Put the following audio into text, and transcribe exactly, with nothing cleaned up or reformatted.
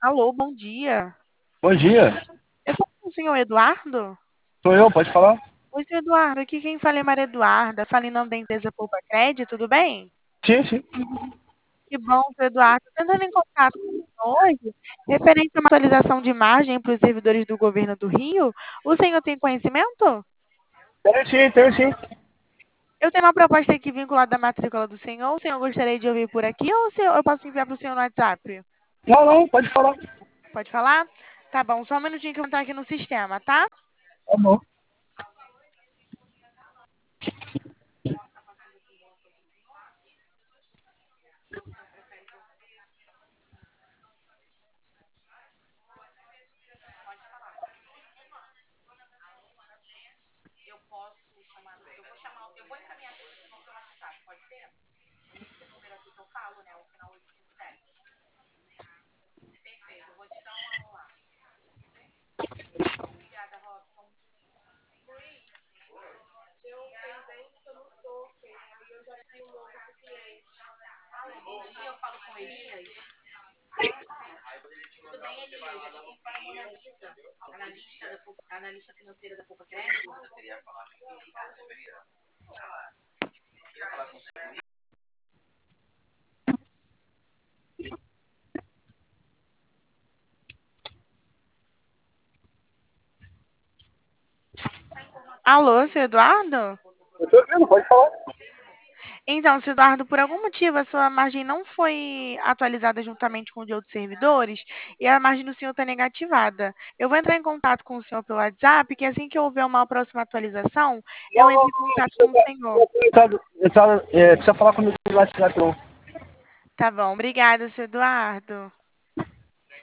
Alô, bom dia. Bom dia, Eu falo com o senhor Eduardo? sou eu, pode falar? Oi, senhor Eduardo, aqui quem fala é Maria Eduarda, fala em nome da empresa Poupa Crédito, tudo bem? Sim, sim. Que bom, senhor Eduardo. Tô tentando em contato com o senhor hoje, referente a uma atualização de margem para os servidores do governo do Rio. O senhor tem conhecimento? Tenho sim, tenho sim. Eu tenho uma proposta aqui vinculada à matrícula do senhor. O senhor gostaria de ouvir por aqui ou o senhor- eu posso enviar para o senhor no WhatsApp? Não, não, pode falar. Pode falar? Tá bom, só um minutinho que eu vou entrar aqui no sistema, tá? Tá bom. Alô, senhor Eduardo? Eu tô ouvindo, pode falar. Então, se Eduardo, por algum motivo a sua margem não foi atualizada juntamente com o de outros servidores e a margem do senhor está negativada, eu vou entrar em contato com o senhor pelo WhatsApp, que assim que houver uma próxima atualização, eu Não, entro não, em não, contato precisa, com o senhor. precisa, precisa, é, precisa falar comigo no WhatsApp, não. Tá bom, obrigada, senhor Eduardo.